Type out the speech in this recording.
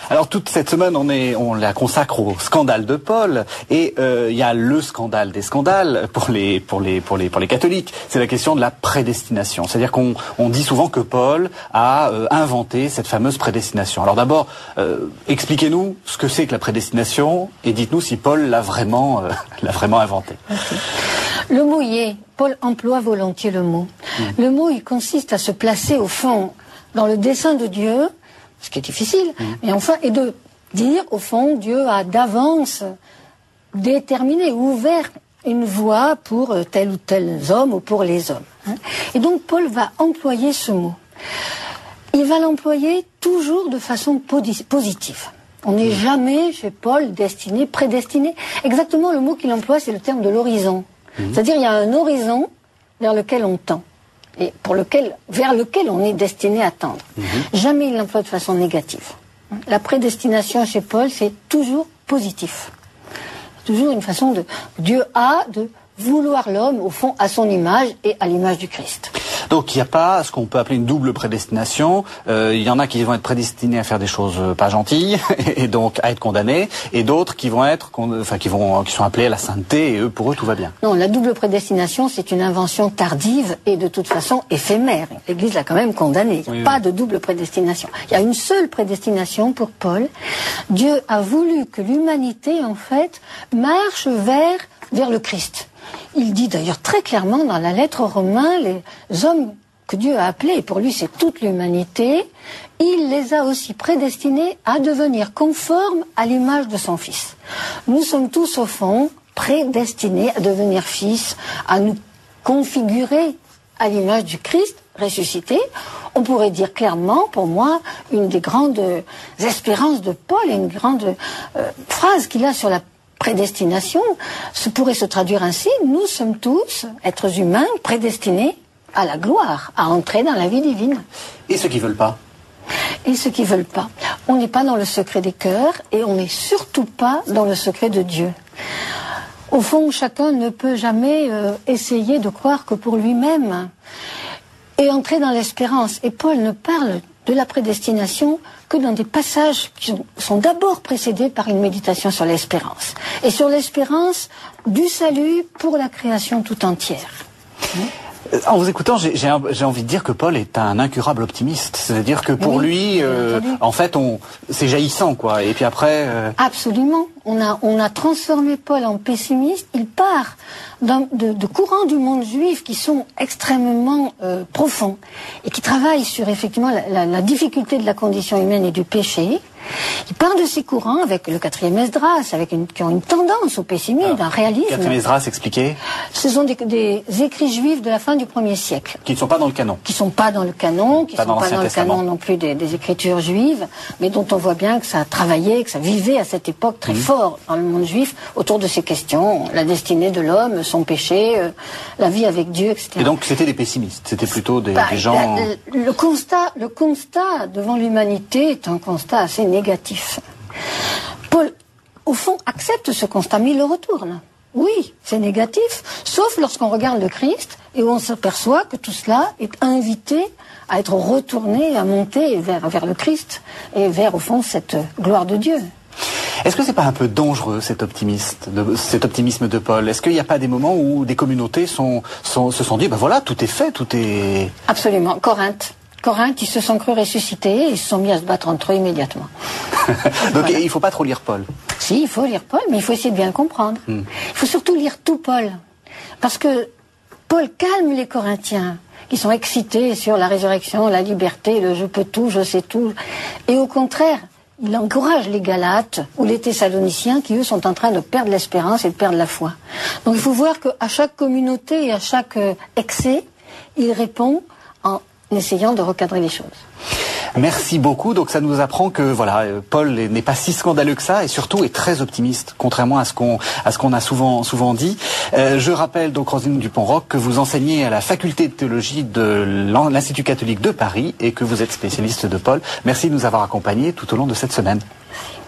Alors toute cette semaine, on la consacre au scandale de Paul, et il y a le scandale des scandales pour les catholiques. C'est la question de la prédestination. C'est-à-dire qu'on dit souvent que Paul a inventé cette fameuse prédestination. Alors d'abord, expliquez-nous ce que c'est que la prédestination, et dites-nous si Paul l'a vraiment inventé. Okay. Le mot y est. Paul emploie volontiers le mot. Le mot, il consiste à se placer au fond dans le dessein de Dieu, ce qui est difficile, mais enfin, et de dire, au fond, Dieu a d'avance déterminé, ouvert une voie pour tel ou tel homme ou pour les hommes. Et donc, Paul va employer ce mot. Il va l'employer toujours de façon positive. On n'est jamais, chez Paul, destiné, prédestiné. Exactement, le mot qu'il emploie, c'est le terme de l'horizon. C'est-à-dire, il y a un horizon vers lequel on tend et vers lequel on est destiné à tendre. Jamais il l'emploie de façon négative. La prédestination chez Paul, c'est toujours positif. Toujours une façon de Dieu a de vouloir l'homme, au fond, à son image et à l'image du Christ. Donc il n'y a pas ce qu'on peut appeler une double prédestination. Il y en a qui vont être prédestinés à faire des choses pas gentilles et donc à être condamnés, et d'autres qui vont qui sont appelés à la sainteté, et pour eux tout va bien. Non, la double prédestination, c'est une invention tardive et de toute façon éphémère. L'Église l'a quand même condamnée. Il n'y a pas de double prédestination. Il y a une seule prédestination pour Paul. Dieu a voulu que l'humanité, en fait, marche vers le Christ. Il dit d'ailleurs très clairement dans la lettre aux Romains, les hommes que Dieu a appelés, et pour lui c'est toute l'humanité, il les a aussi prédestinés à devenir conformes à l'image de son Fils. Nous sommes tous au fond prédestinés à devenir fils, à nous configurer à l'image du Christ ressuscité. On pourrait dire clairement, pour moi, une des grandes espérances de Paul, et une grande phrase qu'il a sur la prédestination, pourrait se traduire ainsi: nous sommes tous, êtres humains, prédestinés à la gloire, à entrer dans la vie divine. Et ceux qui veulent pas? Et ceux qui veulent pas. On n'est pas dans le secret des cœurs, et on n'est surtout pas dans le secret de Dieu. Au fond, chacun ne peut jamais essayer de croire que pour lui-même, et entrer dans l'espérance. Et Paul ne parle de la prédestination que dans des passages qui sont d'abord précédés par une méditation sur l'espérance. Et sur l'espérance du salut pour la création tout entière. En vous écoutant, j'ai envie de dire que Paul est un incurable optimiste. C'est-à-dire que pour lui, en fait, c'est jaillissant, quoi. Et puis après... Absolument. On a transformé Paul en pessimiste. Il part de courants du monde juif qui sont extrêmement profonds et qui travaillent sur effectivement la difficulté de la condition humaine et du péché. Il part de ces courants avec le 4e Esdras, qui ont une tendance au pessimisme, un réalisme. 4e Esdras, expliquez. Ce sont des écrits juifs de la fin du 1er siècle. Qui ne sont pas dans le canon. Qui ne sont pas dans le canon, qui ne sont pas dans le canon non plus des écritures juives, mais dont on voit bien que ça a travaillé, que ça vivait à cette époque très fort dans le monde juif autour de ces questions, la destinée de l'homme, son péché, la vie avec Dieu, etc. Et donc c'était des pessimistes, c'était plutôt des gens... Le constat devant l'humanité est un constat assez négatif. Paul, au fond, accepte ce constat, mais il le retourne. Oui, c'est négatif, sauf lorsqu'on regarde le Christ et où on s'aperçoit que tout cela est invité à être retourné, à monter vers le Christ et vers, au fond, cette gloire de Dieu. Est-ce que c'est pas un peu dangereux cet optimisme de Paul? Est-ce qu'il n'y a pas des moments où des communautés se sont dit, ben voilà, tout est fait, tout est... Absolument. Corinthe, ils se sont cru ressuscités et ils se sont mis à se battre entre eux immédiatement. Donc voilà. Il ne faut pas trop lire Paul. Si, il faut lire Paul, mais il faut essayer de bien le comprendre. Il faut surtout lire tout Paul. Parce que Paul calme les Corinthiens, qui sont excités sur la résurrection, la liberté, le je peux tout, je sais tout. Et au contraire, il encourage les Galates ou les Thessaloniciens qui, eux, sont en train de perdre l'espérance et de perdre la foi. Donc il faut voir qu'à chaque communauté et à chaque excès, il répond en essayant de recadrer les choses. Merci beaucoup. Donc ça nous apprend que voilà, Paul n'est pas si scandaleux que ça et surtout est très optimiste, contrairement à ce qu'on a souvent dit. Je rappelle donc, Roselyne Dupont-Roch, que vous enseignez à la faculté de théologie de l'Institut catholique de Paris et que vous êtes spécialiste de Paul. Merci de nous avoir accompagnés tout au long de cette semaine.